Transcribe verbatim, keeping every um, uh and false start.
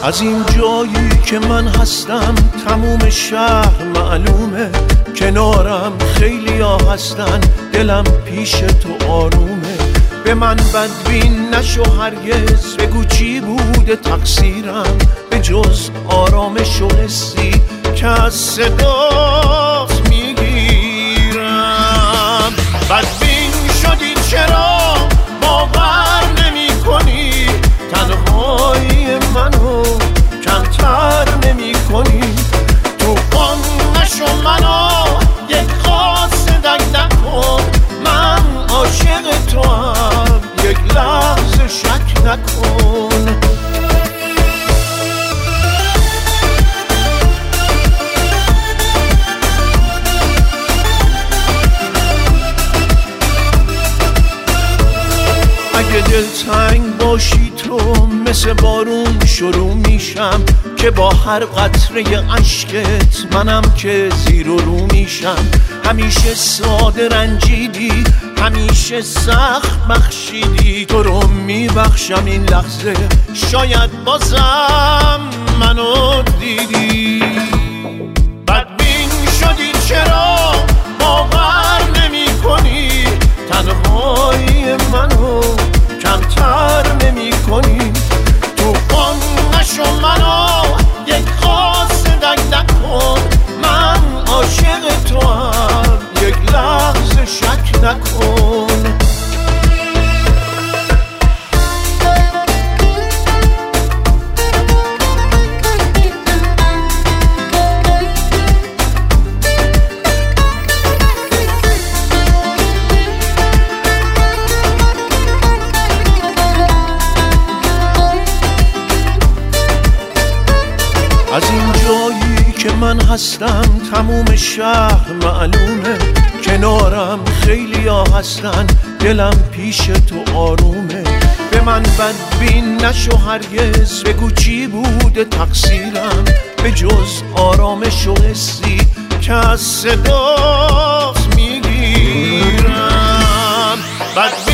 از این جایی که من هستم تموم شهر معلومه، کنارم خیلی ها هستن، دلم پیش تو آرومه. به من بدبین نشو هرگز، بگو چی بوده تقصیرم به جز آرامش و حسی که از صدات میگیرم. بدبین شدی چرا باور نمی کنی، تنهایی منو کمتر نمی کنی. تو قم نشو منو یک خاص دک نکن، من عاشق تو هم یک لحظه شک نکن. اگه دلتنگ باشی تو مثل بارون شروع میشم، که با هر قطره اشکت منم که زیر و رو میشم. همیشه ساده رنجیدی، همیشه سخت بخشیدی، تو رو میبخشم این لحظه شاید بازم منو دیدی. بدبین شدی چرا باور نمی کنی، تنهایی منو کمتر نمی کنی. تو قم نشو منو یک خاص دک نکن، من عاشق تو هم یک لحظه شک نکن. از این جایی که من هستم تموم شهر معلومه، کنارم خیلی ها هستن، دلم پیش تو آرومه. به من بدبین نشو هرگز، بگو چی بوده تقصیرم به جز آرامش و حسی که از صدات میگیرم. بدبین